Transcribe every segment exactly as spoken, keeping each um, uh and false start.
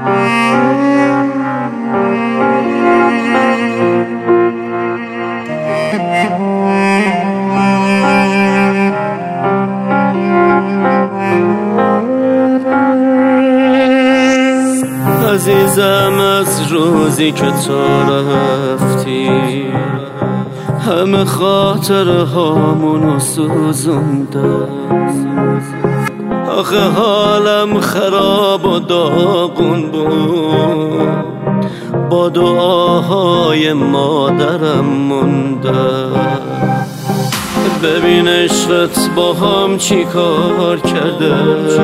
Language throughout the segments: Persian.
عزیزم از روزی که تو رفتی همه خاطره هامونو سوزونده. آخه حالم خراب و داغون بود، با دعاهای مادرم مونده. ببین عشقت با هم چی کار کرده،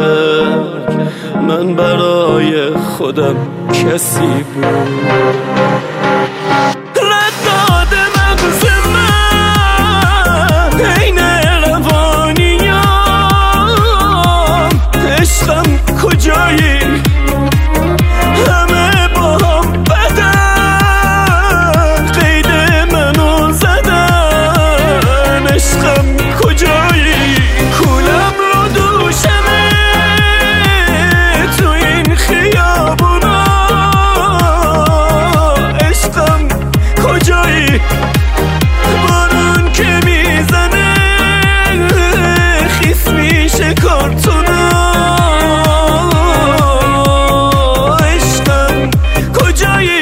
من برای خودم کسی بود. رد داده مغز من عین روانیام، عشقم کجایی؟ همه با هم بدن، قید منو زدن. عشقم کجایی؟ کولم رو دوشمه تو این خیابونا. عشقم کجایی؟ بارون که میزنه خیس میشه کارتونا. عشقم کجایی؟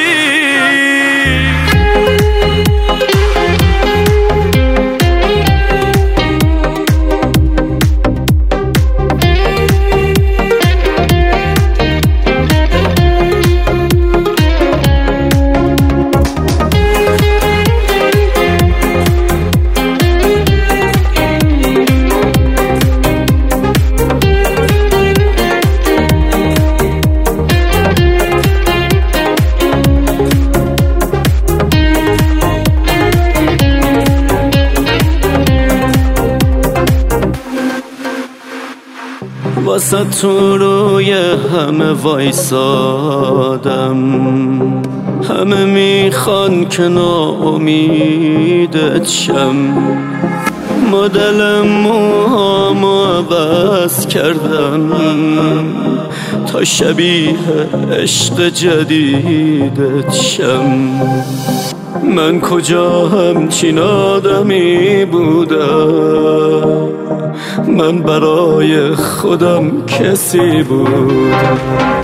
واسه تو روی همه وایسادم، همه میخوان که ناامیدت شم. مدل موهامو عوض کردم تا شبیه عشق جدیدت شم. من کجا همچین آدمی بودم، من برای خودم کسی بودم.